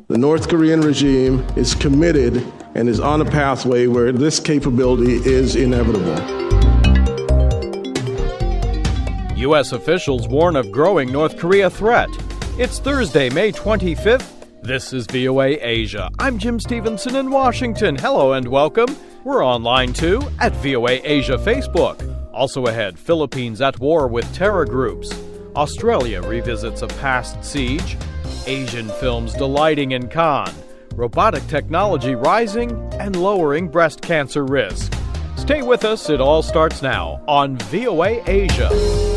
The North Korean regime is committed and is on a pathway where this capability is inevitable. U.S. officials warn of growing North Korea threat. It's Thursday, May 25th. This is VOA Asia. I'm Jim Stevenson in Washington. Hello and welcome. We're online too at VOA Asia Facebook. Also ahead, Philippines at war with terror groups. Australia revisits a past siege. Asian films delighting in Cannes. Robotic technology rising and lowering breast cancer risk. Stay with us. It all starts now on VOA Asia.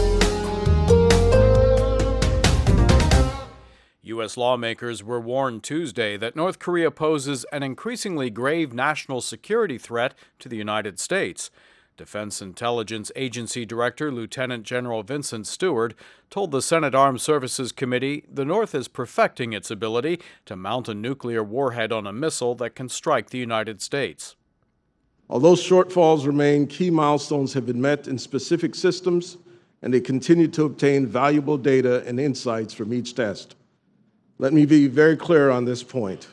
U.S. lawmakers were warned Tuesday that North Korea poses an increasingly grave national security threat to the United States. Defense Intelligence Agency Director Lieutenant General Vincent Stewart told the Senate Armed Services Committee the North is perfecting its ability to mount a nuclear warhead on a missile that can strike the United States. Although shortfalls remain, key milestones have been met in specific systems, and they continue to obtain valuable data and insights from each test. Let me be very clear on this point.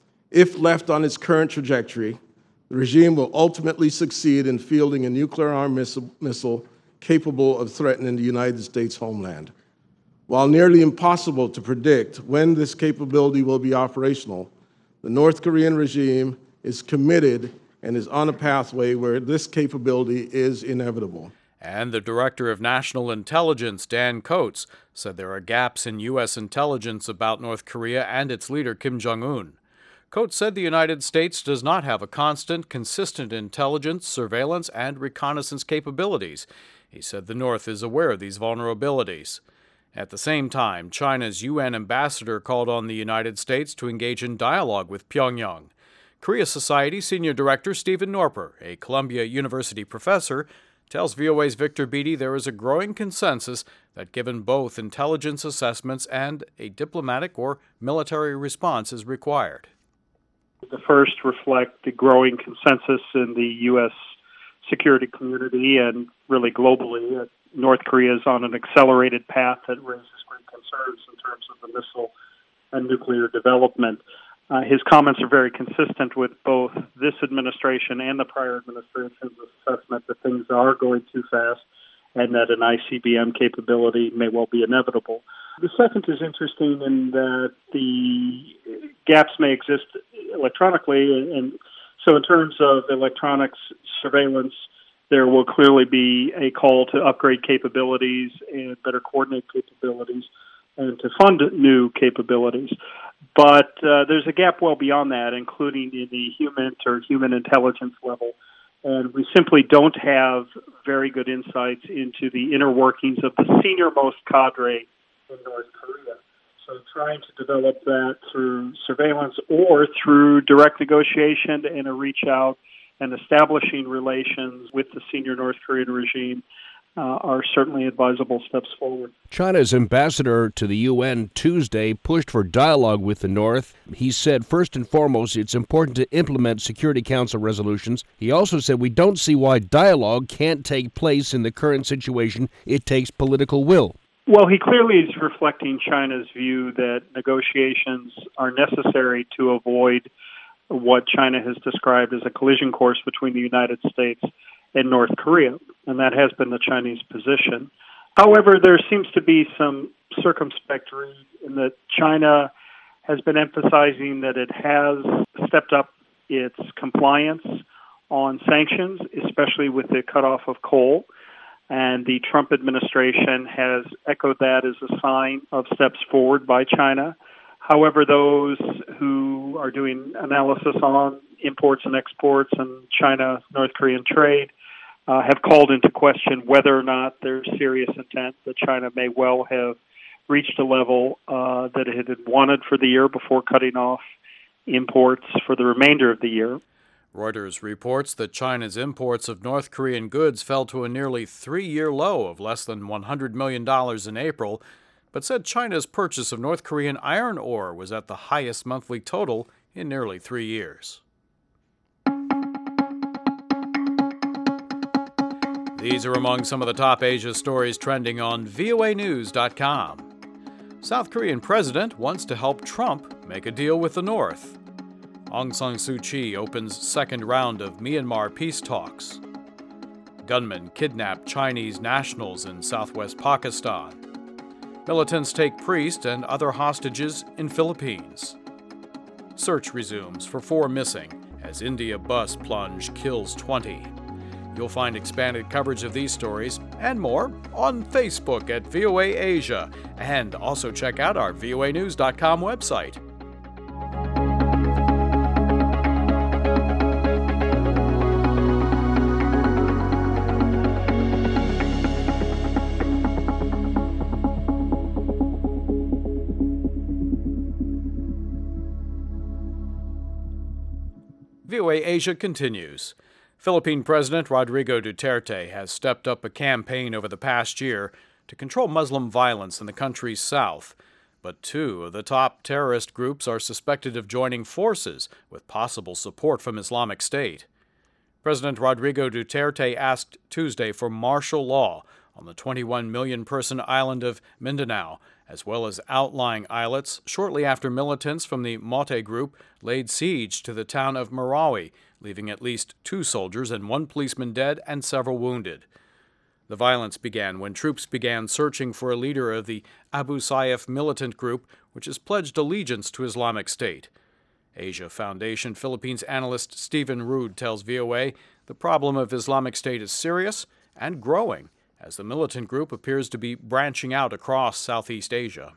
If left on its current trajectory, the regime will ultimately succeed in fielding a nuclear-armed missile capable of threatening the United States homeland. While nearly impossible to predict when this capability will be operational, the North Korean regime is committed and is on a pathway where this capability is inevitable. And the Director of National Intelligence, Dan Coats, said there are gaps in U.S. intelligence about North Korea and its leader, Kim Jong-un. Coats said the United States does not have a constant, consistent intelligence, surveillance, and reconnaissance capabilities. He said the North is aware of these vulnerabilities. At the same time, China's UN ambassador called on the United States to engage in dialogue with Pyongyang. Korea Society Senior Director Stephen Norper, a Columbia University professor, tells VOA's Victor Beattie there is a growing consensus that given both intelligence assessments and a diplomatic or military response is required. The first reflect the growing consensus in the U.S. security community and really globally. North Korea is on an accelerated path that raises great concerns in terms of the missile and nuclear development. His comments are very consistent with both this administration and the prior administration's assessment that things are going too fast and that an ICBM capability may well be inevitable. The second is interesting in that the gaps may exist electronically, and so in terms of electronics surveillance, there will clearly be a call to upgrade capabilities and better coordinate capabilities and to fund new capabilities. But there's a gap well beyond that, including in the human intelligence level. And we simply don't have very good insights into the inner workings of the senior-most cadre in North Korea. So trying to develop that through surveillance or through direct negotiation and a reach out and establishing relations with the senior North Korean regime are certainly advisable steps forward. China's ambassador to the UN Tuesday pushed for dialogue with the North. He said, first and foremost, it's important to implement Security Council resolutions. He also said, we don't see why dialogue can't take place in the current situation. It takes political will. Well, he clearly is reflecting China's view that negotiations are necessary to avoid what China has described as a collision course between the United States and North Korea, and that has been the Chinese position. However, there seems to be some circumspect read in that China has been emphasizing that it has stepped up its compliance on sanctions, especially with the cutoff of coal, and the Trump administration has echoed that as a sign of steps forward by China. However, those who are doing analysis on imports and exports and China-North Korean trade have called into question whether or not there's serious intent that China may well have reached a level that it had wanted for the year before cutting off imports for the remainder of the year. Reuters reports that China's imports of North Korean goods fell to a nearly 3-year low of less than $100 million in April, but said China's purchase of North Korean iron ore was at the highest monthly total in nearly 3 years. These are among some of the top Asia stories trending on voanews.com. South Korean president wants to help Trump make a deal with the North. Aung San Suu Kyi opens second round of Myanmar peace talks. Gunmen kidnap Chinese nationals in southwest Pakistan. Militants take priest and other hostages in Philippines. Search resumes for 4 missing as India bus plunge kills 20. You'll find expanded coverage of these stories and more on Facebook at VOA Asia, and also check out our voanews.com website. VOA Asia continues. Philippine President Rodrigo Duterte has stepped up a campaign over the past year to control Muslim violence in the country's south. But 2 of the top terrorist groups are suspected of joining forces with possible support from Islamic State. President Rodrigo Duterte asked Tuesday for martial law on the 21 million-person island of Mindanao, as well as outlying islets, shortly after militants from the Maute group laid siege to the town of Marawi, leaving at least 2 soldiers and 1 policeman dead and several wounded. The violence began when troops began searching for a leader of the Abu Sayyaf militant group, which has pledged allegiance to Islamic State. Asia Foundation Philippines analyst Stephen Rood tells VOA the problem of Islamic State is serious and growing, as the militant group appears to be branching out across Southeast Asia.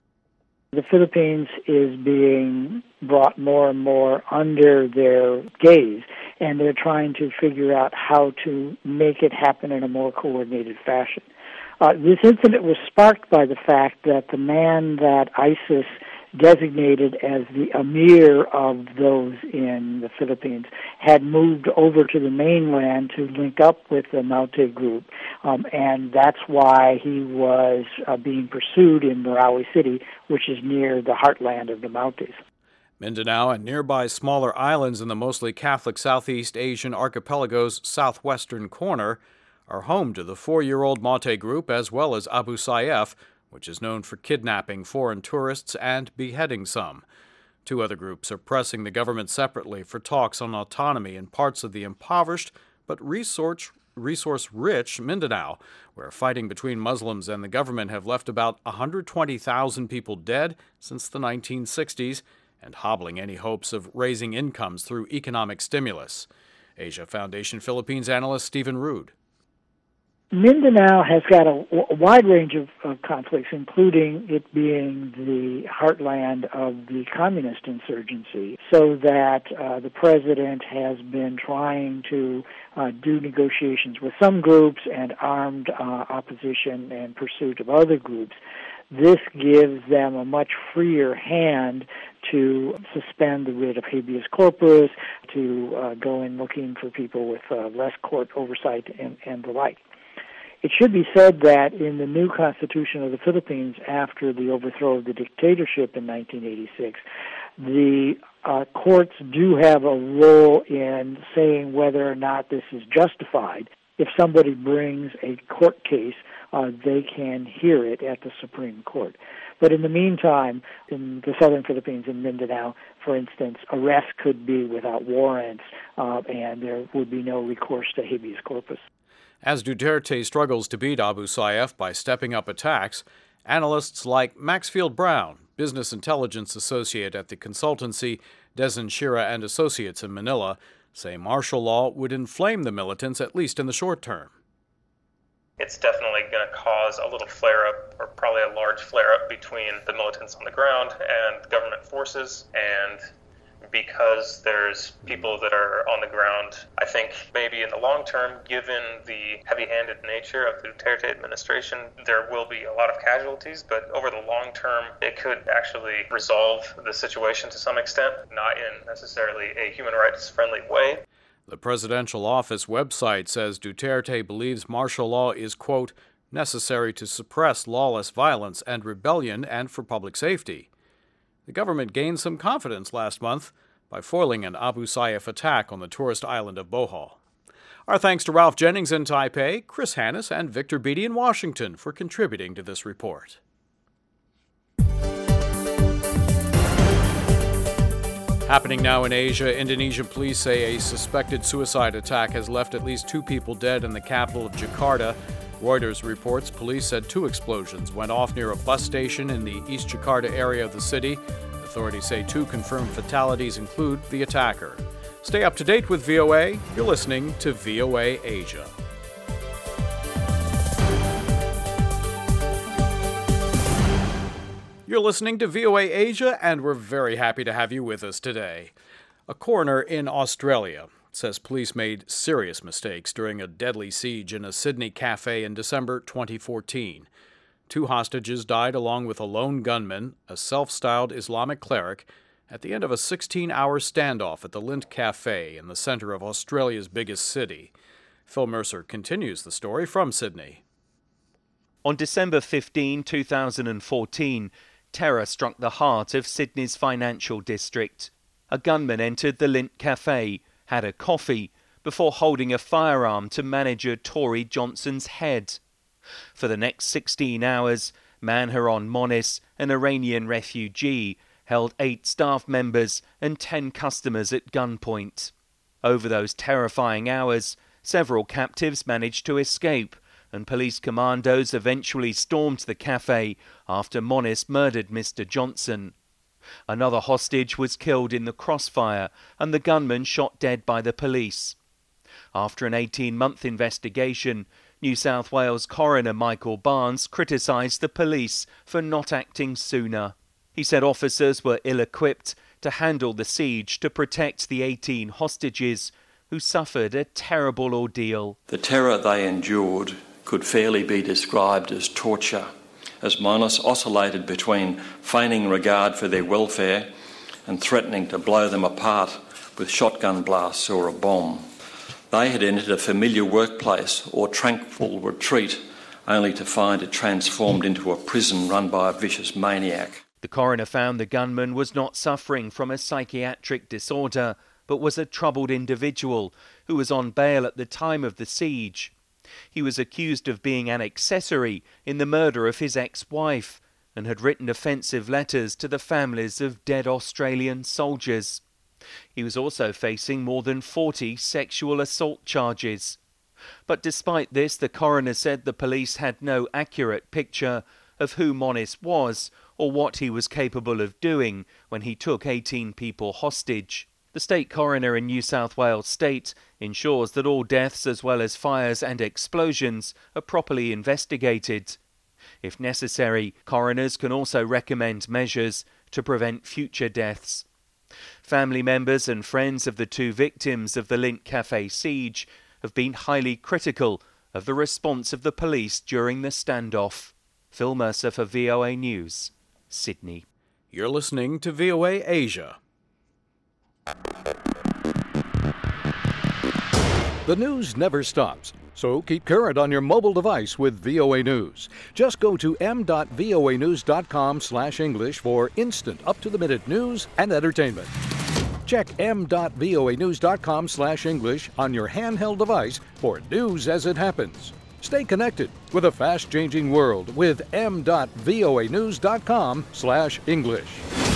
The Philippines is being brought more and more under their gaze, and they're trying to figure out how to make it happen in a more coordinated fashion. This incident was sparked by the fact that the man that ISIS designated as the emir of those in the Philippines had moved over to the mainland to link up with the Maute group, and that's why he was being pursued in Marawi City, which is near the heartland of the Mautes. Mindanao and nearby smaller islands in the mostly Catholic Southeast Asian archipelago's southwestern corner are home to the 4-year-old Maute group as well as Abu Sayyaf, which is known for kidnapping foreign tourists and beheading some. 2 other groups are pressing the government separately for talks on autonomy in parts of the impoverished but resource-rich Mindanao, where fighting between Muslims and the government have left about 120,000 people dead since the 1960s and hobbling any hopes of raising incomes through economic stimulus. Asia Foundation Philippines analyst Stephen Rood. Mindanao has got a wide range of conflicts, including it being the heartland of the communist insurgency, so that the president has been trying to do negotiations with some groups and armed opposition in pursuit of other groups. This gives them a much freer hand to suspend the writ of habeas corpus, to go in looking for people with less court oversight and the like. It should be said that in the new Constitution of the Philippines after the overthrow of the dictatorship in 1986, the courts do have a role in saying whether or not this is justified. If somebody brings a court case, they can hear it at the Supreme Court. But in the meantime, in the southern Philippines, in Mindanao, for instance, arrests could be without warrants, and there would be no recourse to habeas corpus. As Duterte struggles to beat Abu Sayyaf by stepping up attacks, analysts like Maxfield Brown, business intelligence associate at the consultancy Dezen Shira and Associates in Manila, say martial law would inflame the militants, at least in the short term. It's definitely going to cause a little flare-up, or probably a large flare-up, between the militants on the ground and government forces. And because there's people that are on the ground, I think maybe in the long term, given the heavy-handed nature of the Duterte administration, there will be a lot of casualties, but over the long term, it could actually resolve the situation to some extent, not in necessarily a human rights-friendly way. The presidential office website says Duterte believes martial law is, quote, necessary to suppress lawless violence and rebellion and for public safety. The government gained some confidence last month by foiling an Abu Sayyaf attack on the tourist island of Bohol. Our thanks to Ralph Jennings in Taipei, Chris Hannes, and Victor Beatty in Washington for contributing to this report. Happening now in Asia, Indonesian police say a suspected suicide attack has left at least 2 people dead in the capital of Jakarta. Reuters reports police said 2 explosions went off near a bus station in the East Jakarta area of the city. Authorities say 2 confirmed fatalities include the attacker. Stay up to date with VOA. You're listening to VOA Asia. You're listening to VOA Asia, and we're very happy to have you with us today. A coroner in Australia says police made serious mistakes during a deadly siege in a Sydney cafe in December 2014. 2 hostages died along with a lone gunman, a self-styled Islamic cleric, at the end of a 16-hour standoff at the Lindt Cafe in the center of Australia's biggest city. Phil Mercer continues the story from Sydney. On December 15, 2014, terror struck the heart of Sydney's financial district. A gunman entered the Lindt Cafe, had a coffee, before holding a firearm to manager Tori Johnson's head. For the next 16 hours, Manharon Monis, an Iranian refugee, held 8 staff members and 10 customers at gunpoint. Over those terrifying hours, several captives managed to escape, and police commandos eventually stormed the cafe after Monis murdered Mr. Johnson. Another hostage was killed in the crossfire, and the gunman shot dead by the police. After an 18-month investigation, New South Wales coroner Michael Barnes criticised the police for not acting sooner. He said officers were ill-equipped to handle the siege to protect the 18 hostages who suffered a terrible ordeal. The terror they endured could fairly be described as torture, as Monis oscillated between feigning regard for their welfare and threatening to blow them apart with shotgun blasts or a bomb. They had entered a familiar workplace or tranquil retreat only to find it transformed into a prison run by a vicious maniac. The coroner found the gunman was not suffering from a psychiatric disorder, but was a troubled individual who was on bail at the time of the siege. He was accused of being an accessory in the murder of his ex-wife and had written offensive letters to the families of dead Australian soldiers. He was also facing more than 40 sexual assault charges. But despite this, the coroner said the police had no accurate picture of who Monis was or what he was capable of doing when he took 18 people hostage. The state coroner in New South Wales State ensures that all deaths as well as fires and explosions are properly investigated. If necessary, coroners can also recommend measures to prevent future deaths. Family members and friends of the 2 victims of the Lindt Cafe siege have been highly critical of the response of the police during the standoff. Phil Mercer for VOA News, Sydney. You're listening to VOA Asia. The news never stops, so keep current on your mobile device with VOA News. Just go to m.voanews.com/English for instant, up-to-the-minute news and entertainment. Check m.voanews.com/English on your handheld device for news as it happens. Stay connected with a fast-changing world with m.voanews.com/English.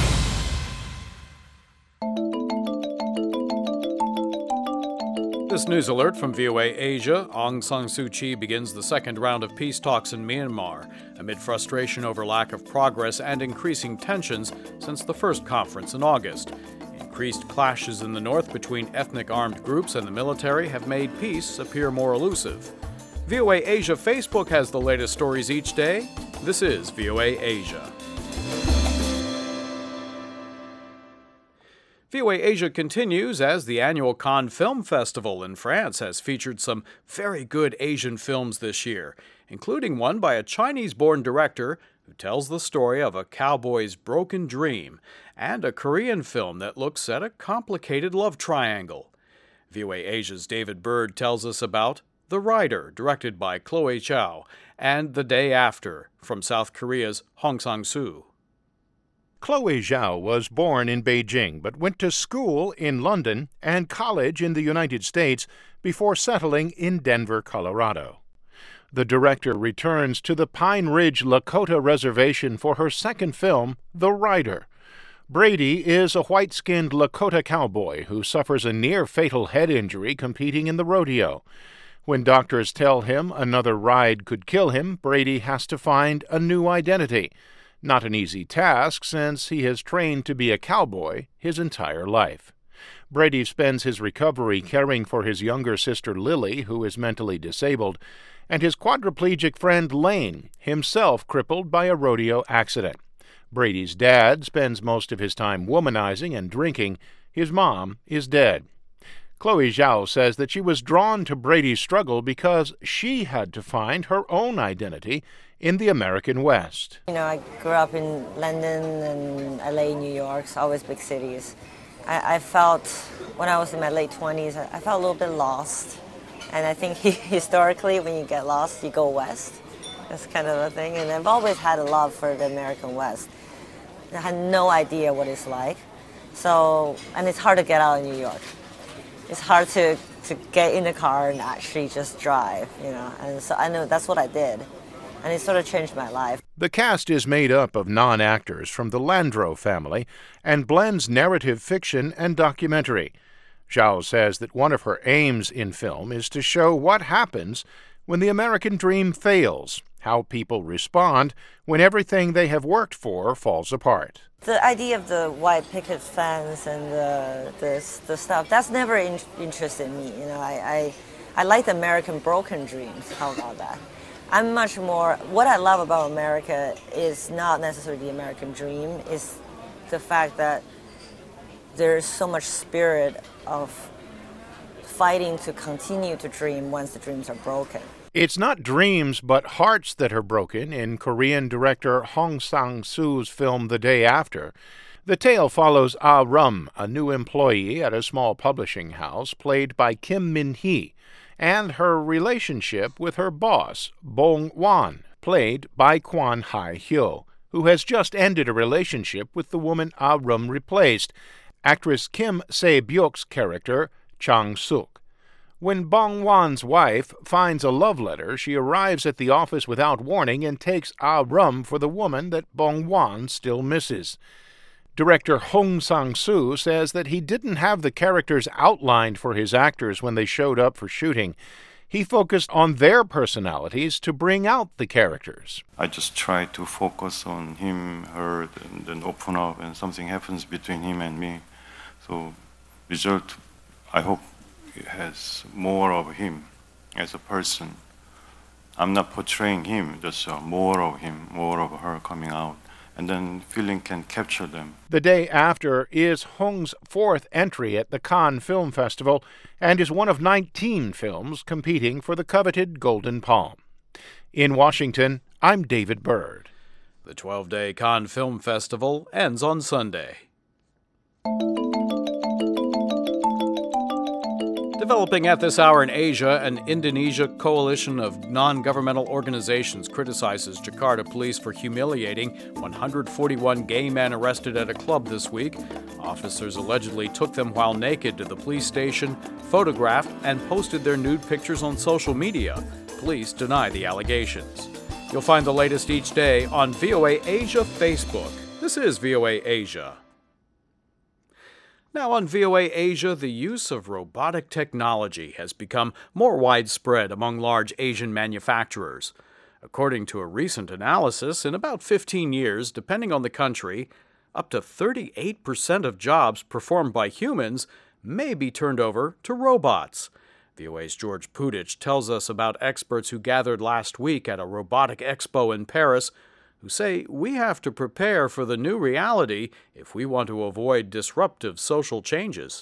This news alert from VOA Asia. Aung San Suu Kyi begins the 2nd round of peace talks in Myanmar amid frustration over lack of progress and increasing tensions since the first conference in August. Increased clashes in the north between ethnic armed groups and the military have made peace appear more elusive. VOA Asia Facebook has the latest stories each day. This is VOA Asia. VOA Asia continues as the annual Cannes Film Festival in France has featured some very good Asian films this year, including one by a Chinese-born director who tells the story of a cowboy's broken dream, and a Korean film that looks at a complicated love triangle. VOA Asia's David Bird tells us about The Rider, directed by Chloe Chow, and The Day After, from South Korea's Hong Sang-soo. Chloe Zhao was born in Beijing but went to school in London and college in the United States before settling in Denver, Colorado. The director returns to the Pine Ridge Lakota Reservation for her second film, The Rider. Brady is a white-skinned Lakota cowboy who suffers a near-fatal head injury competing in the rodeo. When doctors tell him another ride could kill him, Brady has to find a new identity. Not an easy task since he has trained to be a cowboy his entire life. Brady spends his recovery caring for his younger sister Lily, who is mentally disabled, and his quadriplegic friend Lane, himself crippled by a rodeo accident. Brady's dad spends most of his time womanizing and drinking. His mom is dead. Chloe Zhao says that she was drawn to Brady's struggle because she had to find her own identity in the American West. I grew up in London and LA, New York, so always big cities. I felt, when I was in my late 20s, I felt a little bit lost. And I think historically, when you get lost, you go west. That's kind of the thing. And I've always had a love for the American West. I had no idea what it's like. And it's hard to get out of New York. It's hard to get in the car and actually just drive, And so I know that's what I did. And it sort of changed my life. The cast is made up of non-actors from the Landro family and blends narrative fiction and documentary. Zhao says that one of her aims in film is to show what happens when the American dream fails, how people respond when everything they have worked for falls apart. The idea of the white picket fence and the stuff, that's never interested me. I like the American broken dreams. How about that? I'm much more, what I love about America is not necessarily the American dream, is the fact that there's so much spirit of fighting to continue to dream once the dreams are broken. It's not dreams but hearts that are broken in Korean director Hong Sang-soo's film The Day After. The tale follows Ah Rum, a new employee at a small publishing house played by Kim Min-hee, and her relationship with her boss, Bong Wan, played by Kwon Hae-hyo, who has just ended a relationship with the woman Ah Rum replaced, actress Kim Se-byuk's character, Chang Suk. When Bong Wan's wife finds a love letter, she arrives at the office without warning and takes Ah Rum for the woman that Bong Wan still misses. Director Hong Sang-soo says that he didn't have the characters outlined for his actors when they showed up for shooting. He focused on their personalities to bring out the characters. I just try to focus on him, her, and then open up, and something happens between him and me. So, result, I hope it has more of him as a person. I'm not portraying him, just more of him, more of her coming out. And then feeling can capture them. The Day After is Hong's fourth entry at the Cannes Film Festival and is one of 19 films competing for the coveted Golden Palm. In Washington, I'm David Bird. The 12-day Cannes Film Festival ends on Sunday. Developing at this hour in Asia, an Indonesia coalition of non-governmental organizations criticizes Jakarta police for humiliating 141 gay men arrested at a club this week. Officers allegedly took them while naked to the police station, photographed, and posted their nude pictures on social media. Police deny the allegations. You'll find the latest each day on VOA Asia Facebook. This is VOA Asia. Now on VOA Asia, the use of robotic technology has become more widespread among large Asian manufacturers. According to a recent analysis, in about 15 years, depending on the country, up to 38% of jobs performed by humans may be turned over to robots. VOA's George Pudich tells us about experts who gathered last week at a robotic expo in Paris who say we have to prepare for the new reality if we want to avoid disruptive social changes.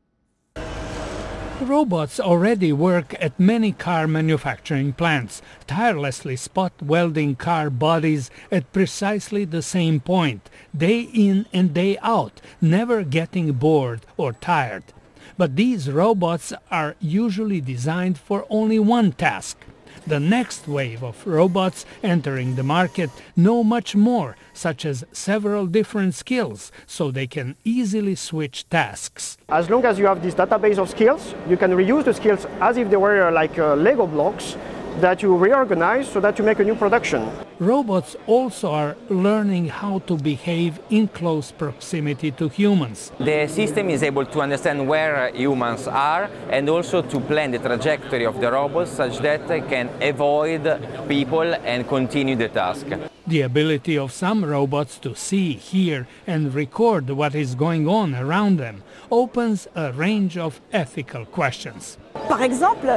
Robots already work at many car manufacturing plants, tirelessly spot welding car bodies at precisely the same point, day in and day out, never getting bored or tired. But these robots are usually designed for only one task. The next wave of robots entering the market know much more, such as several different skills, so they can easily switch tasks. As long as you have this database of skills, you can reuse the skills as if they were like Lego blocks, that you reorganize so that you make a new production. Robots also are learning how to behave in close proximity to humans. The system is able to understand where humans are and also to plan the trajectory of the robots such that they can avoid people and continue the task. The ability of some robots to see, hear, and record what is going on around them opens a range of ethical questions. For example,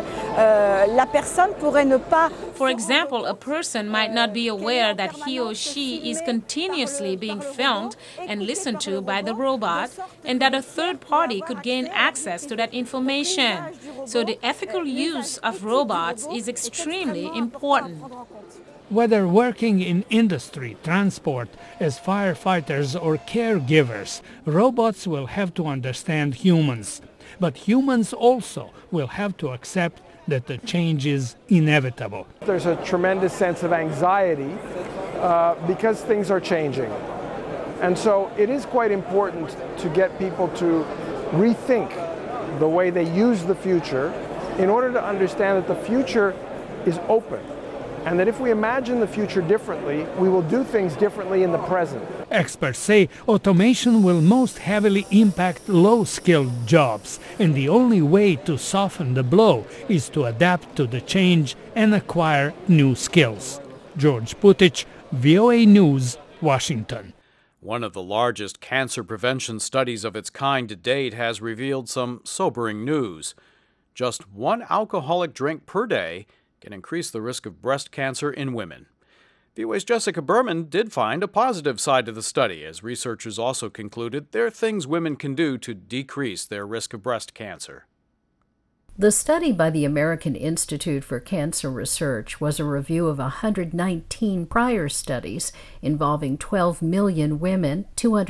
a person might not be aware that he or she is continuously being filmed and listened to by the robot, and that a third party could gain access to that information. So the ethical use of robots is extremely important. Whether working in industry, transport, as firefighters or caregivers, robots will have to understand humans. But humans also will have to accept that the change is inevitable. There's a tremendous sense of anxiety because things are changing. And so it is quite important to get people to rethink the way they use the future in order to understand that the future is open. And that if we imagine the future differently, we will do things differently in the present. Experts say automation will most heavily impact low-skilled jobs, and the only way to soften the blow is to adapt to the change and acquire new skills. George Putic, VOA News, Washington. One of the largest cancer prevention studies of its kind to date has revealed some sobering news. Just one alcoholic drink per day can increase the risk of breast cancer in women. VOA's Jessica Berman did find a positive side to the study, as researchers also concluded there are things women can do to decrease their risk of breast cancer. The study by the American Institute for Cancer Research was a review of 119 prior studies involving 12 million women,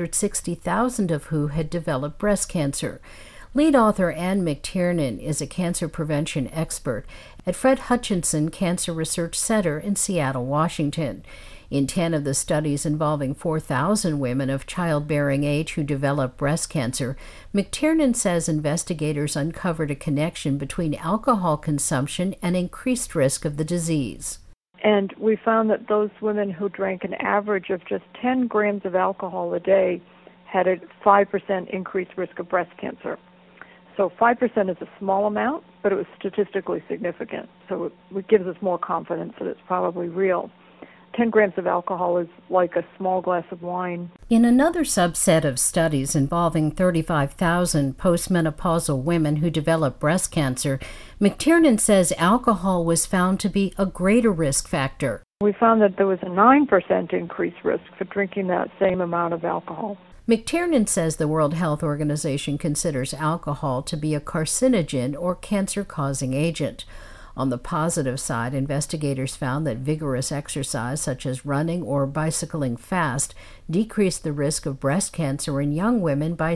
260,000 of who had developed breast cancer. Lead author Ann McTiernan is a cancer prevention expert at Fred Hutchinson Cancer Research Center in Seattle, Washington. In 10 of the studies involving 4,000 women of childbearing age who developed breast cancer, McTiernan says investigators uncovered a connection between alcohol consumption and increased risk of the disease. And we found that those women who drank an average of just 10 grams of alcohol a day had a 5% increased risk of breast cancer. So 5% is a small amount, but it was statistically significant. So it gives us more confidence that it's probably real. 10 grams of alcohol is like a small glass of wine. In another subset of studies involving 35,000 postmenopausal women who develop breast cancer, McTiernan says alcohol was found to be a greater risk factor. We found that there was a 9% increased risk for drinking that same amount of alcohol. McTiernan says the World Health Organization considers alcohol to be a carcinogen or cancer-causing agent. On the positive side, investigators found that vigorous exercise, such as running or bicycling fast, decreased the risk of breast cancer in young women by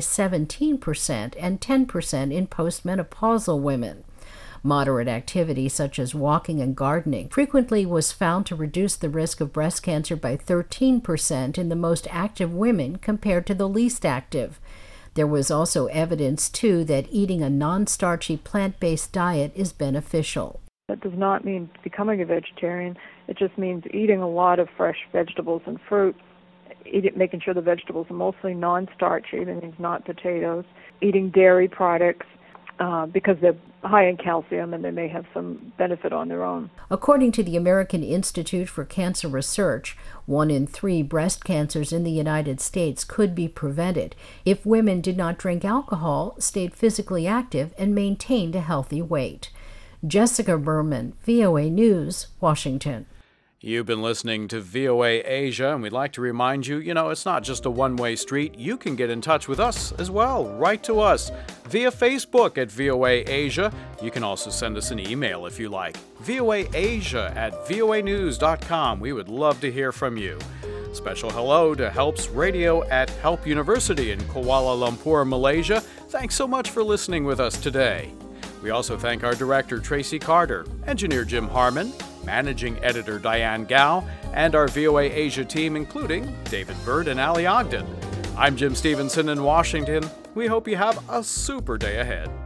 17% and 10% in postmenopausal women. Moderate activity, such as walking and gardening, frequently was found to reduce the risk of breast cancer by 13% in the most active women compared to the least active. There was also evidence, too, that eating a non-starchy plant-based diet is beneficial. That does not mean becoming a vegetarian. It just means eating a lot of fresh vegetables and fruit, making sure the vegetables are mostly non-starchy, that means not potatoes, eating dairy products, because they're high in calcium and they may have some benefit on their own. According to the American Institute for Cancer Research, 1 in 3 breast cancers in the United States could be prevented if women did not drink alcohol, stayed physically active, and maintained a healthy weight. Jessica Berman, VOA News, Washington. You've been listening to VOA Asia, and we'd like to remind you, it's not just a one-way street. You can get in touch with us as well. Write to us via Facebook at VOA Asia. You can also send us an email if you like. voaasia@voanews.com. We would love to hear from you. Special hello to Helps Radio at Help University in Kuala Lumpur, Malaysia. Thanks so much for listening with us today. We also thank our director, Tracy Carter, engineer Jim Harmon, managing editor Diane Gao, and our VOA Asia team, including David Bird and Ali Ogden. I'm Jim Stevenson in Washington. We hope you have a super day ahead.